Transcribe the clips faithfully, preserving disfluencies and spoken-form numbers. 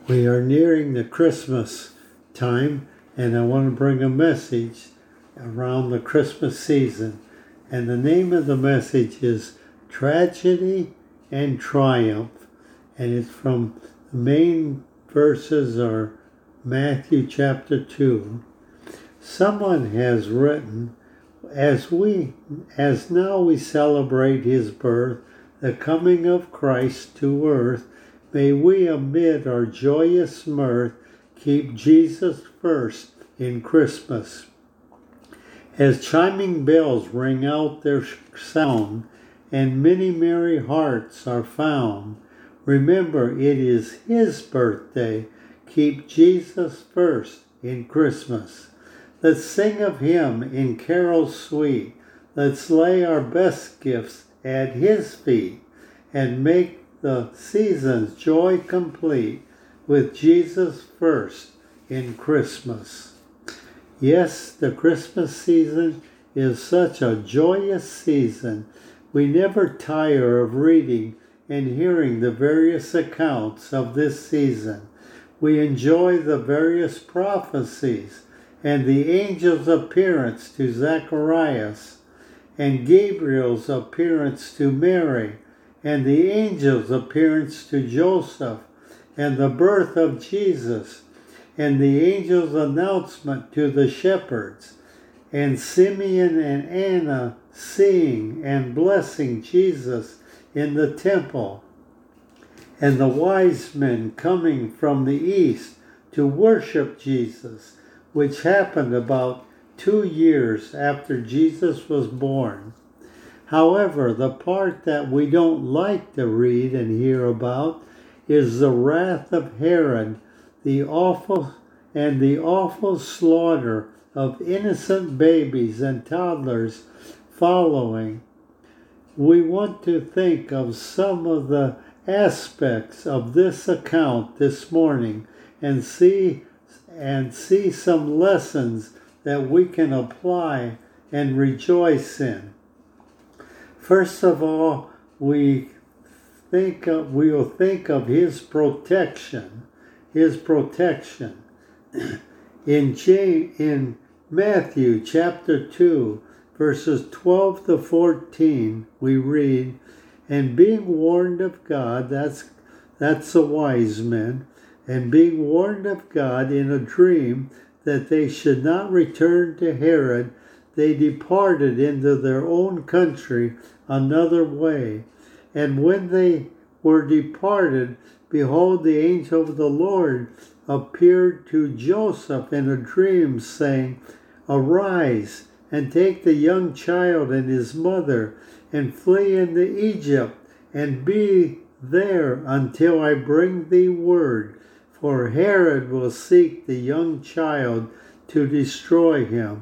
We are nearing the Christmas time, and I want to bring a message around the Christmas season. And the name of the message is Tragedy and Triumph. And it's from the main verses are Matthew chapter two. Someone has written, as we, as now we celebrate his birth, the coming of Christ to earth, may we amid our joyous mirth keep Jesus first in Christmas. As chiming bells ring out their sound, and many merry hearts are found, remember it is his birthday, keep Jesus first in Christmas. Let's sing of him in carols sweet, let's lay our best gifts at his feet, and make the season's joy complete with Jesus first in Christmas. Yes, the Christmas season is such a joyous season. We never tire of reading and hearing the various accounts of this season. We enjoy the various prophecies and the angel's appearance to Zacharias, and Gabriel's appearance to Mary, and the angel's appearance to Joseph, and the birth of Jesus, and the angel's announcement to the shepherds, and Simeon and Anna seeing and blessing Jesus in the temple, and the wise men coming from the east to worship Jesus, which happened about two years after Jesus was born. However, the part that we don't like to read and hear about is the wrath of Herod, the awful and the awful slaughter of innocent babies and toddlers following. We want to think of some of the aspects of this account this morning and see and see some lessons that we can apply and rejoice in. First of all, we think of, we will think of his protection, his protection. In J, in Matthew chapter two, verses twelve to fourteen, we read, and being warned of God, that's that's the wise men, and being warned of God in a dream that they should not return to Herod, they departed into their own country another way. And when they were departed, behold, the angel of the Lord appeared to Joseph in a dream, saying, arise, and take the young child and his mother, and flee into Egypt, and be there until I bring thee word, for Herod will seek the young child to destroy him.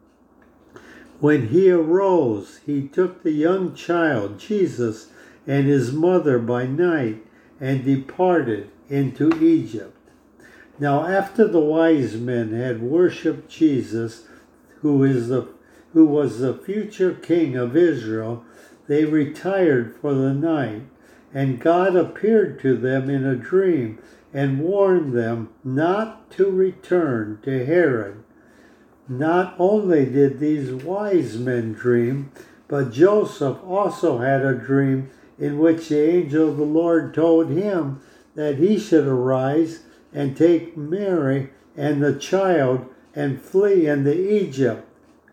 When he arose, he took the young child, Jesus, and his mother by night, and departed into Egypt. Now after the wise men had worshipped Jesus, who is the who was the future king of Israel, they retired for the night, and God appeared to them in a dream and warned them not to return to Herod. Not only did these wise men dream, but Joseph also had a dream in which the angel of the Lord told him that he should arise and take Mary and the child and flee into Egypt.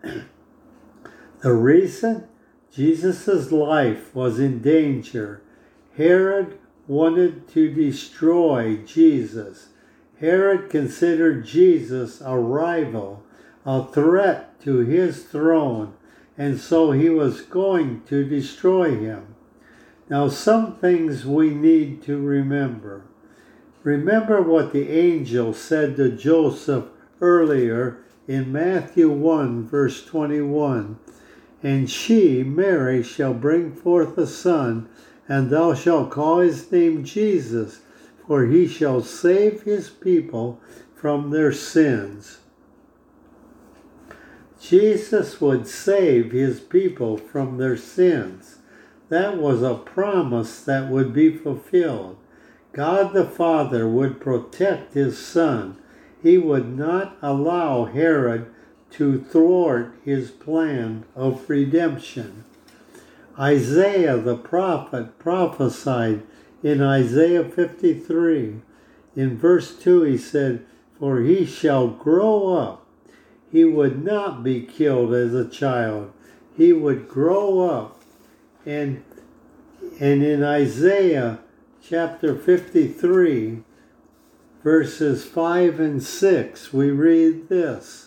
The reason? Jesus' life was in danger. Herod wanted to destroy Jesus. Herod considered Jesus a rival, a threat to his throne, and so he was going to destroy him. Now, some things we need to remember. Remember what the angel said to Joseph earlier in Matthew one, verse twenty-one. And she, Mary, shall bring forth a son, and thou shalt call his name Jesus, for he shall save his people from their sins. Jesus would save his people from their sins. That was a promise that would be fulfilled. God the Father would protect his Son. He would not allow Herod to thwart his plan of redemption. Isaiah the prophet prophesied in Isaiah fifty-three. In verse two he said, "For he shall grow up. He would not be killed as a child. He would grow up." And, and in Isaiah chapter fifty-three, verses five and six, we read this.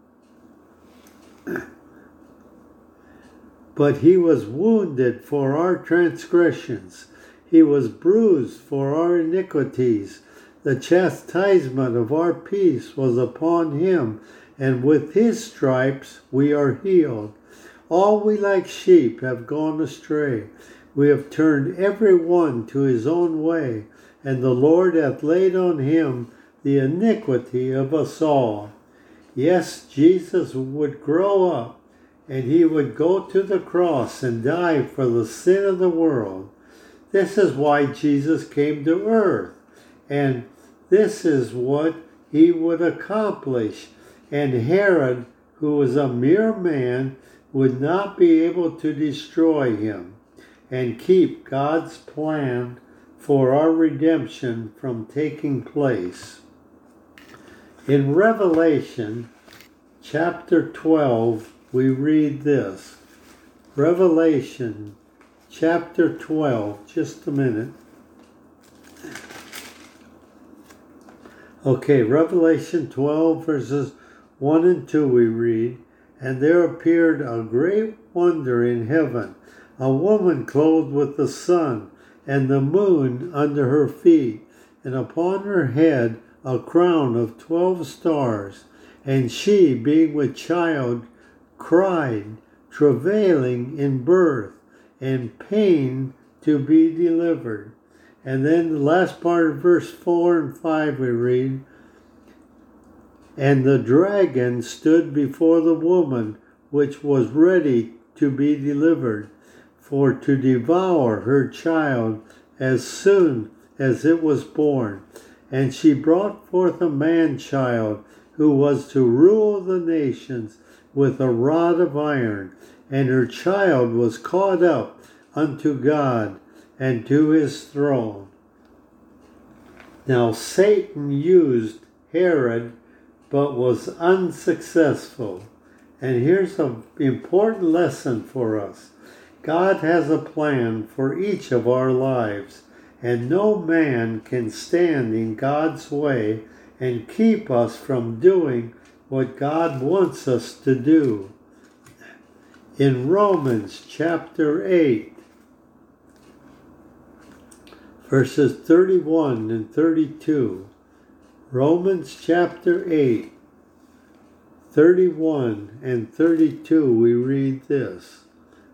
"But he was wounded for our transgressions. He was bruised for our iniquities. The chastisement of our peace was upon him, and with his stripes we are healed. All we like sheep have gone astray. We have turned every one to his own way, and the Lord hath laid on him the iniquity of us all." Yes, Jesus would grow up, and he would go to the cross and die for the sin of the world. This is why Jesus came to earth, and this is what he would accomplish. And Herod, who was a mere man, would not be able to destroy him and keep God's plan for our redemption from taking place. In Revelation chapter twelve, we read this. Revelation chapter twelve, just a minute. Okay, Revelation twelve, verses one and two we read, "And there appeared a great wonder in heaven, a woman clothed with the sun, and the moon under her feet, and upon her head a crown of twelve stars. And she, being with child, cried, travailing in birth, and pain to be delivered." And then the last part of verse four and five we read, "And the dragon stood before the woman, which was ready to be delivered, for to devour her child as soon as it was born. And she brought forth a man-child, who was to rule the nations with a rod of iron. And her child was caught up unto God and to his throne." Now Satan used Herod, but was unsuccessful. And here's an important lesson for us. God has a plan for each of our lives, and no man can stand in God's way and keep us from doing what God wants us to do. In Romans chapter eight, verses thirty-one and thirty-two, Romans chapter eight, thirty-one and thirty-two, we read this.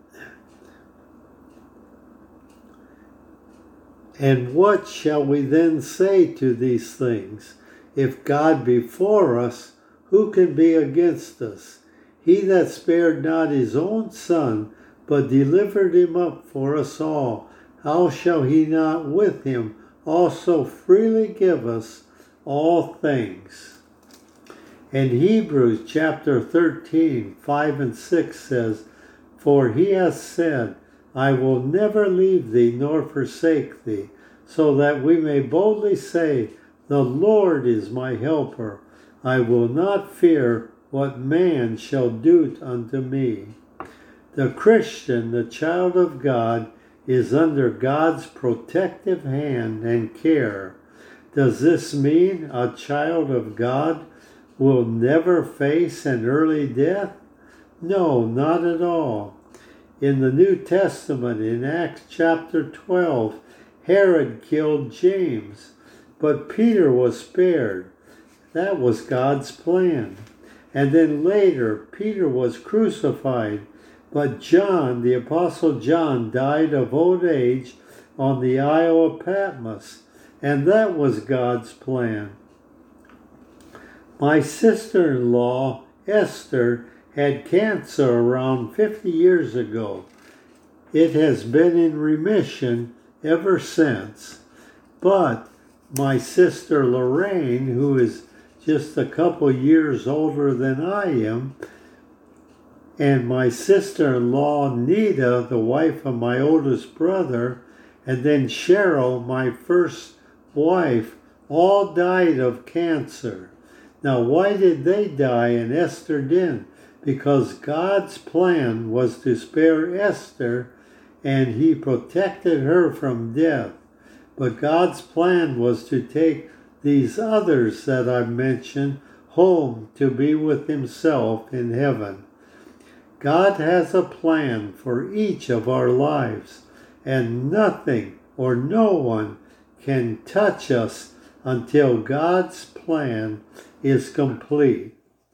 "And what shall we then say to these things? If God be for us, who can be against us? He that spared not his own Son, but delivered him up for us all, how shall he not with him also freely give us all things?" And Hebrews chapter thirteen, five and six says, "For he has said, I will never leave thee nor forsake thee, so that we may boldly say, the Lord is my helper. I will not fear what man shall do unto me." The Christian, the child of God, is under God's protective hand and care. Does this mean a child of God will never face an early death? No, not at all. In the New Testament, in Acts chapter twelve, Herod killed James, but Peter was spared. That was God's plan. And then later, Peter was crucified, but John, the Apostle John, died of old age on the Isle of Patmos, and that was God's plan. My sister-in-law, Esther, had cancer around fifty years ago. It has been in remission ever since. But my sister Lorraine, who is just a couple years older than I am, and my sister-in-law Nita, the wife of my oldest brother, and then Cheryl, my first wife, all died of cancer. Now, why did they die and Esther didn't? Because God's plan was to spare Esther, and he protected her from death. But God's plan was to take these others that I mentioned home to be with himself in heaven. God has a plan for each of our lives, and nothing or no one can touch us until God's plan is complete.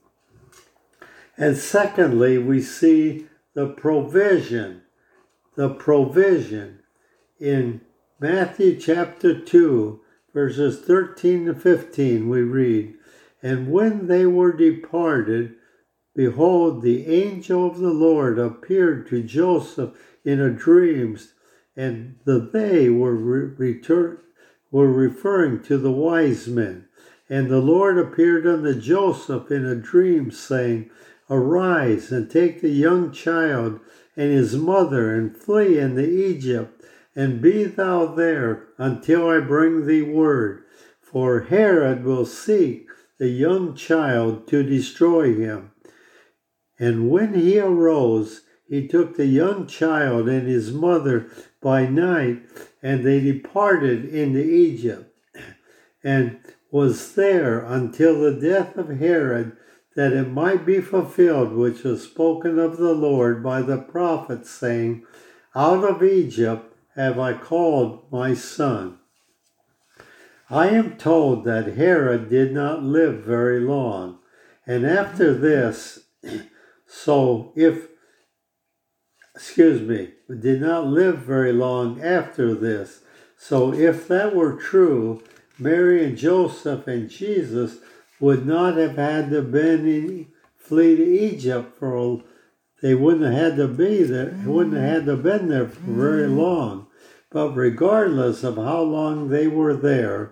And secondly, we see the provision, the provision in Matthew chapter two, verses thirteen to fifteen, we read, "And when they were departed, behold, the angel of the Lord appeared to Joseph in a dream," and the they were re- return, were referring to the wise men. "And the Lord appeared unto Joseph in a dream, saying, Arise, and take the young child and his mother, and flee into Egypt, and be thou there until I bring thee word. For Herod will seek the young child to destroy him. And when he arose, he took the young child and his mother by night, and they departed into Egypt, and was there until the death of Herod, that it might be fulfilled which was spoken of the Lord by the prophet, saying, Out of Egypt have I called my son." I am told that Herod did not live very long, and after this, so if, excuse me, did not live very long after this. So if that were true, Mary and Joseph and Jesus would not have had to been in, flee to Egypt for, they wouldn't have had to be there, wouldn't have had to been there for very long. But regardless of how long they were there,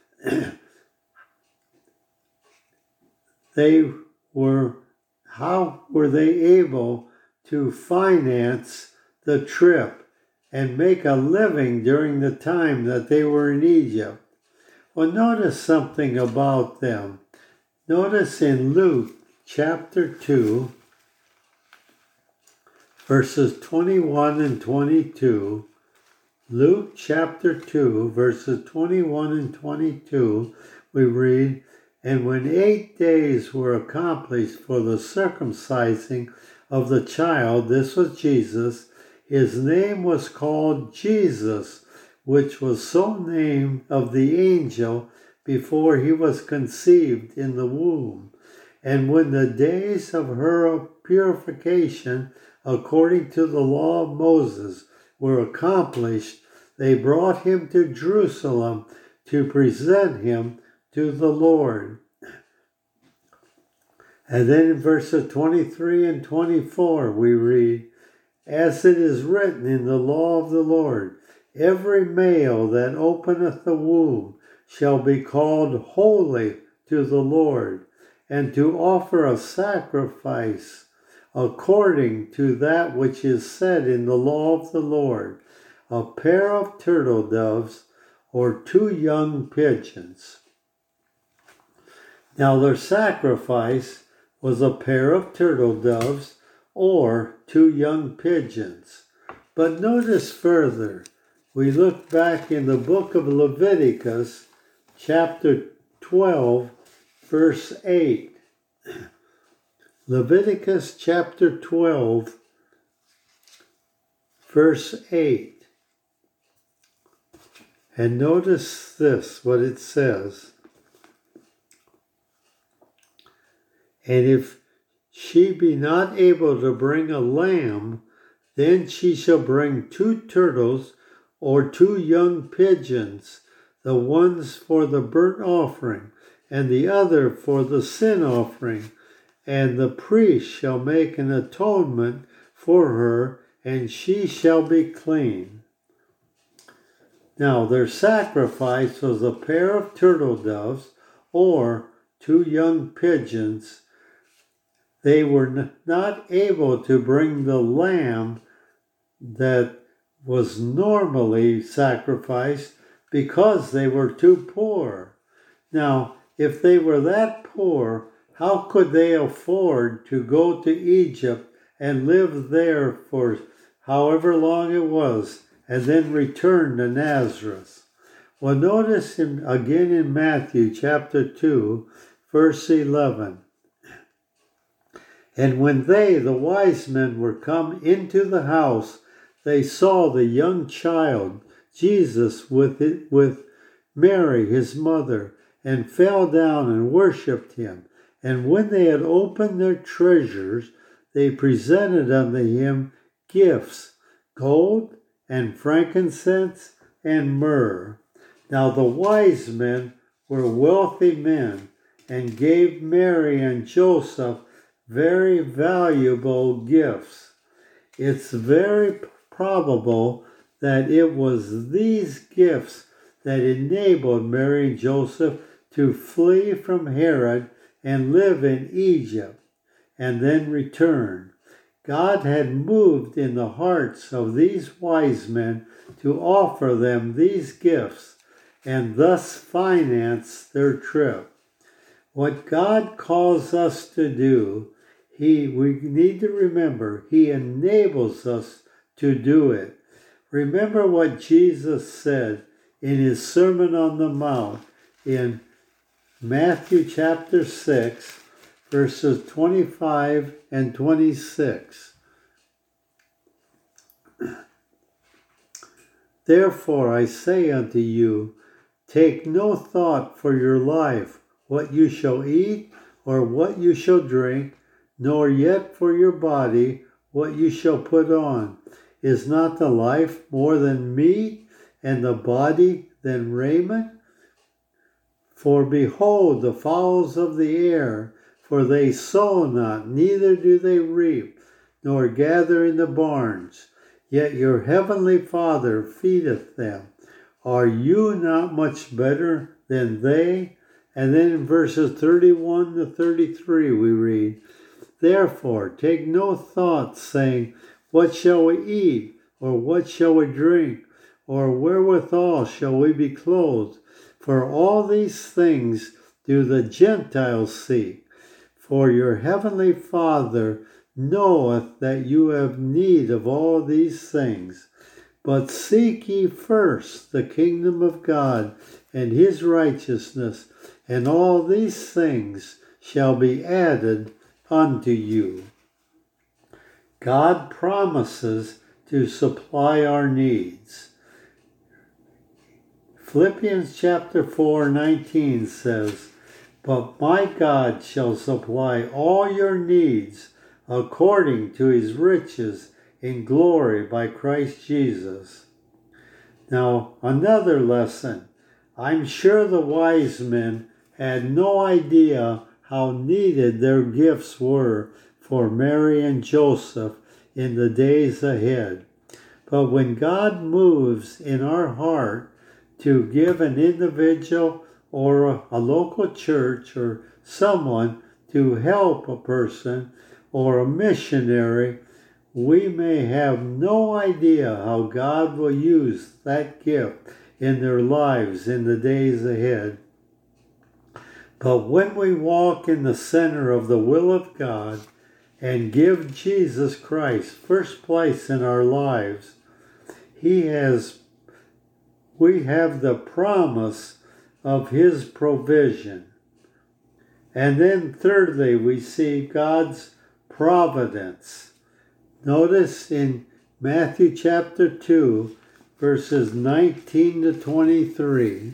they were, how were they able to finance the trip and make a living during the time that they were in Egypt? Well, notice something about them. Notice in Luke chapter two, verses twenty-one and twenty-two, Luke chapter two, verses twenty-one and twenty-two, we read, "And when eight days were accomplished for the circumcising of the child," this was Jesus, "his name was called Jesus, which was so named of the angel before he was conceived in the womb. And when the days of her purification, according to the law of Moses, were accomplished, they brought him to Jerusalem to present him to the Lord." And then in verses twenty-three and twenty-four we read, "As it is written in the law of the Lord, every male that openeth the womb shall be called holy to the Lord, and to offer a sacrifice according to that which is said in the law of the Lord, a pair of turtle doves or two young pigeons." Now their sacrifice was a pair of turtle doves or two young pigeons. But notice further, we look back in the book of Leviticus, chapter twelve, verse eight. Leviticus chapter twelve, verse eight. And notice this, what it says. "And if she be not able to bring a lamb, then she shall bring two turtles or two young pigeons, the ones for the burnt offering, and the other for the sin offering. And the priest shall make an atonement for her, and she shall be clean." Now their sacrifice was a pair of turtle doves or two young pigeons. They were not able to bring the lamb that was normally sacrificed because they were too poor. Now, if they were that poor, how could they afford to go to Egypt and live there for however long it was and then return to Nazareth? Well, notice in, again in Matthew chapter two, verse eleven. And when they, the wise men, were come into the house, they saw the young child, Jesus, with it, with Mary, his mother, and fell down and worshipped him. And when they had opened their treasures, they presented unto him gifts, gold and frankincense and myrrh. Now the wise men were wealthy men, and gave Mary and Joseph very valuable gifts. It's very probable that it was these gifts that enabled Mary and Joseph to flee from Herod and live in Egypt and then return. God had moved in the hearts of these wise men to offer them these gifts and thus finance their trip. What God calls us to do, He we need to remember, He enables us to do it. Remember what Jesus said in His Sermon on the Mount in Matthew chapter six, verses twenty-five and twenty-six. Therefore I say unto you, take no thought for your life, what you shall eat or what you shall drink, nor yet for your body, what you shall put on. Is not the life more than meat, and the body than raiment? For behold the fowls of the air, for they sow not, neither do they reap, nor gather in the barns, yet your heavenly Father feedeth them. Are you not much better than they? And then in verses thirty-one to thirty-three we read, Therefore take no thought, saying, what shall we eat, or what shall we drink, or wherewithal shall we be clothed? For all these things do the Gentiles seek. For your heavenly Father knoweth that you have need of all these things. But seek ye first the kingdom of God and his righteousness, and all these things shall be added unto you. God promises to supply our needs. Philippians chapter four nineteen says, But my God shall supply all your needs according to his riches in glory by Christ Jesus. Now, another lesson. I'm sure the wise men had no idea how needed their gifts were for Mary and Joseph in the days ahead. But when God moves in our heart to give an individual or a, a local church or someone to help a person or a missionary, we may have no idea how God will use that gift in their lives in the days ahead. But when we walk in the center of the will of God and give Jesus Christ first place in our lives, He has, we have the promise of His provision. And then thirdly, we see God's providence. Notice in Matthew chapter two, verses nineteen to twenty-three.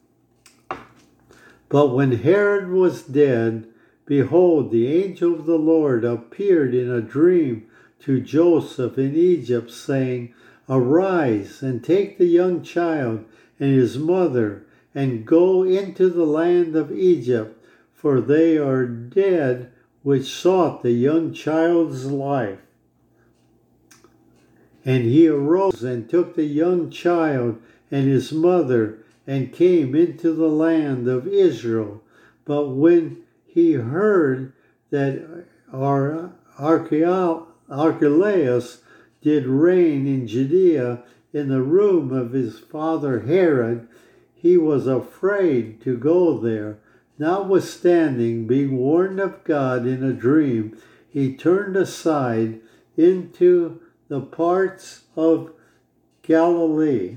But when Herod was dead, behold, the angel of the Lord appeared in a dream to Joseph in Egypt, saying, Arise, and take the young child and his mother, and go into the land of Egypt, for they are dead which sought the young child's life. And he arose and took the young child and his mother, and came into the land of Israel. But when he heard that Ar- Archelaus did reign in Judea in the room of his father Herod, he was afraid to go there. Notwithstanding, being warned of God in a dream, he turned aside into the parts of Galilee.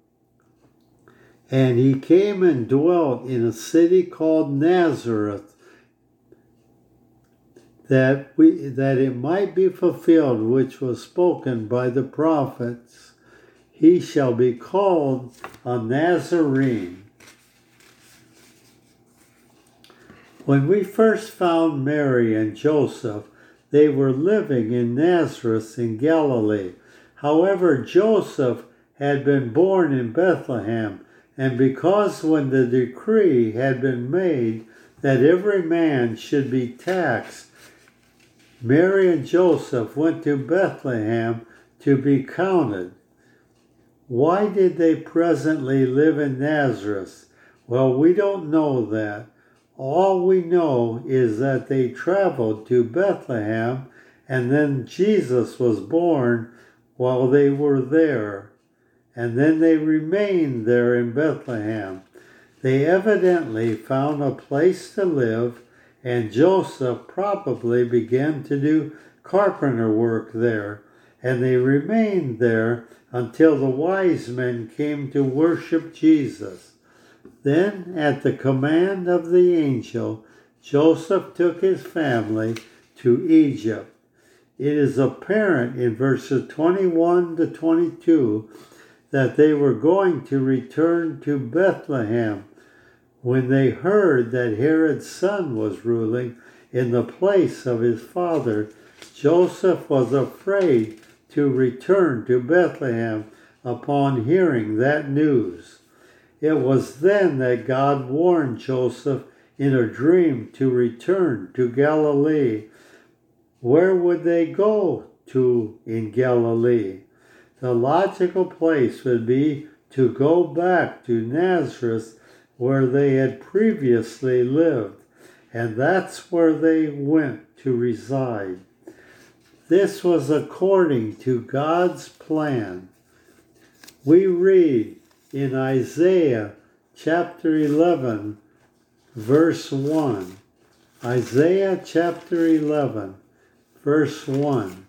And he came and dwelt in a city called Nazareth, that we that it might be fulfilled which was spoken by the prophets, he shall be called a Nazarene. When we first found Mary and Joseph, they were living in Nazareth in Galilee. However, Joseph had been born in Bethlehem, and because when the decree had been made that every man should be taxed, Mary and Joseph went to Bethlehem to be counted. Why did they presently live in Nazareth? Well, we don't know that. All we know is that they traveled to Bethlehem, and then Jesus was born while they were there. And then they remained there in Bethlehem. They evidently found a place to live, and Joseph probably began to do carpenter work there, and they remained there until the wise men came to worship Jesus. Then, at the command of the angel, Joseph took his family to Egypt. It is apparent in verses twenty-one to twenty-two that they were going to return to Bethlehem when they heard that Herod's son was ruling in the place of his father. Joseph was afraid to return to Bethlehem upon hearing that news. It was then that God warned Joseph in a dream to return to Galilee. Where would they go to in Galilee? The logical place would be to go back to Nazareth, where they had previously lived, and that's where they went to reside. This was according to God's plan. We read in Isaiah chapter eleven, verse one. Isaiah chapter eleven, verse one.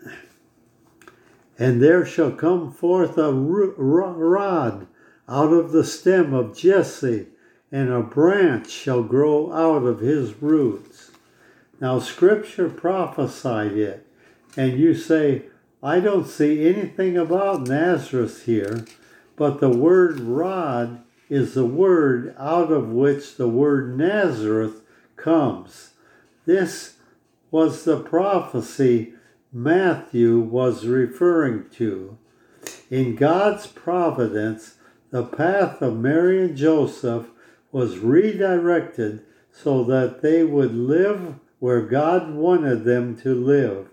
And there shall come forth a rod out of the stem of Jesse, and a branch shall grow out of his roots. Now, Scripture prophesied it, and you say, I don't see anything about Nazareth here, but the word rod is the word out of which the word Nazareth comes. This was the prophecy Matthew was referring to. In God's providence, the path of Mary and Joseph was redirected so that they would live where God wanted them to live.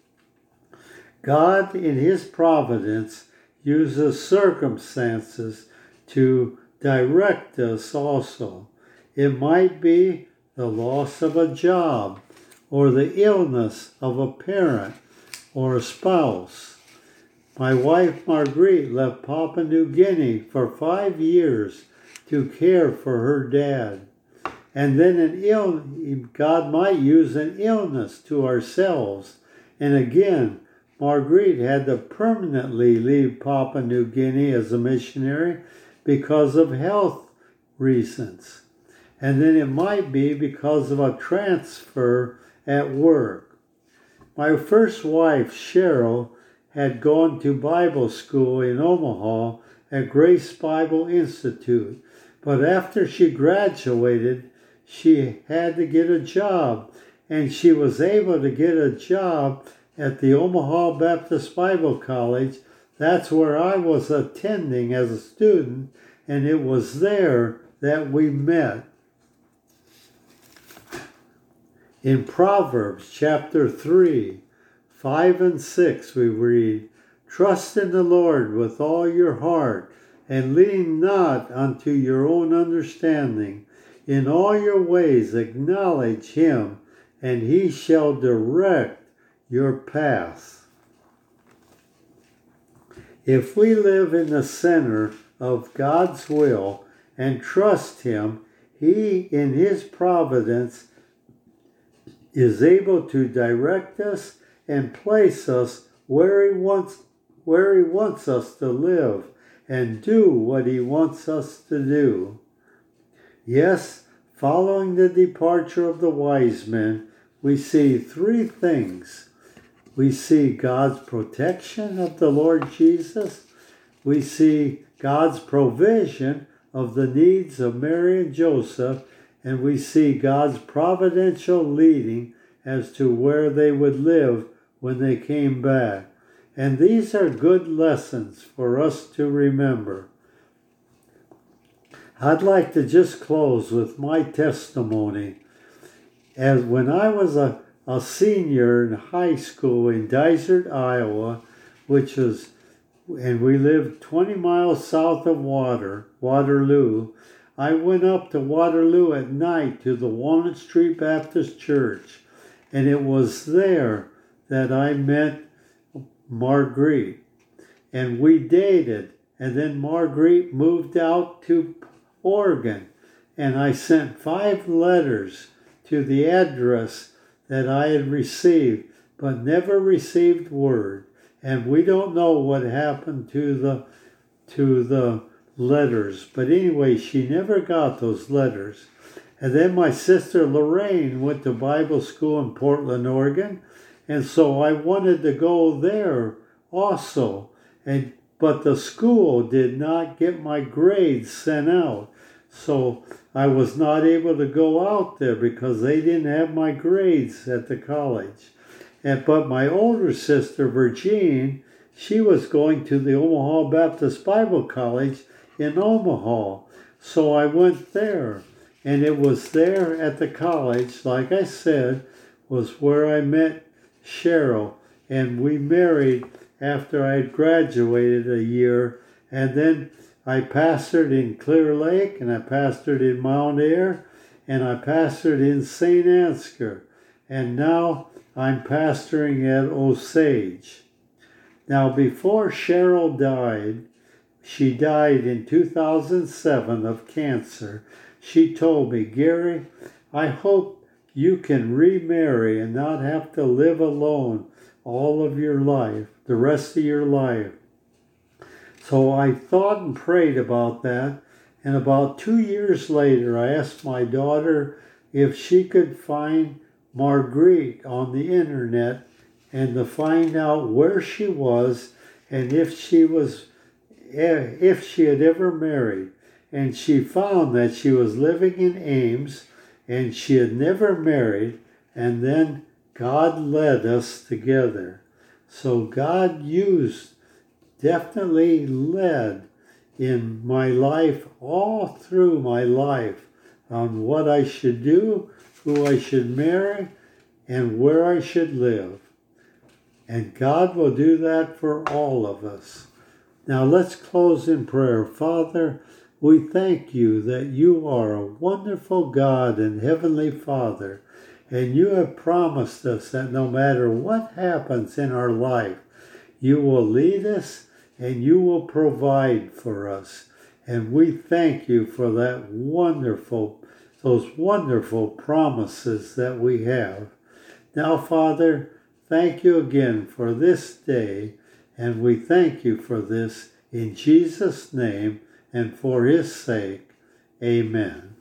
God, in his providence, uses circumstances to direct us also. It might be the loss of a job, or the illness of a parent or a spouse. My wife Marguerite left Papua New Guinea for five years to care for her dad. And then an ill, God might use an illness to ourselves. And again, Marguerite had to permanently leave Papua New Guinea as a missionary because of health reasons. And then it might be because of a transfer at work. My first wife, Cheryl, had gone to Bible school in Omaha at Grace Bible Institute, but after she graduated, she had to get a job, and she was able to get a job at the Omaha Baptist Bible College. That's where I was attending as a student, and it was there that we met. In Proverbs chapter three, five and six, we read, Trust in the Lord with all your heart, and lean not unto your own understanding. In all your ways acknowledge him, and he shall direct your paths. If we live in the center of God's will and trust him, he in his providence is able to direct us and place us where he wants where he wants us to live and do what he wants us to do. Yes, following the departure of the wise men, we see three things. We see God's protection of the Lord Jesus. We see God's provision of the needs of Mary and Joseph. And we see God's providential leading as to where they would live when they came back. And these are good lessons for us to remember. I'd like to just close with my testimony. As when I was a, a senior in high school in Dysart, Iowa, which was, and we lived twenty miles south of Water, Waterloo, I went up to Waterloo at night to the Walnut Street Baptist Church, and it was there that I met Marguerite, and we dated, and then Marguerite moved out to Oregon, and I sent five letters to the address that I had received, but never received word, and we don't know what happened to the to the letters, but anyway, she never got those letters. And then my sister Lorraine went to Bible school in Portland, Oregon, and so I wanted to go there also, and but the school did not get my grades sent out, so I was not able to go out there because they didn't have my grades at the college. And but my older sister Virginie, she was going to the Omaha Baptist Bible College in Omaha, so I went there, and it was there at the college, like I said, was where I met Cheryl, and we married after I had graduated a year, and then I pastored in Clear Lake, and I pastored in Mount Ayr, and I pastored in Saint Ansgar, and now I'm pastoring at Osage. Now, before Cheryl died, she died in two thousand seven of cancer. She told me, Gary, I hope you can remarry and not have to live alone all of your life, the rest of your life. So I thought and prayed about that, and about two years later, I asked my daughter if she could find Marguerite on the internet and to find out where she was and if she was if she had ever married. And she found that she was living in Ames and she had never married, and then God led us together. So God used, definitely led in my life, all through my life, on what I should do, who I should marry, and where I should live. And God will do that for all of us. Now let's close in prayer. Father, we thank you that you are a wonderful God and Heavenly Father, and you have promised us that no matter what happens in our life, you will lead us and you will provide for us. And we thank you for that wonderful, those wonderful promises that we have. Now, Father, thank you again for this day, and we thank you for this in Jesus' name and for his sake. Amen.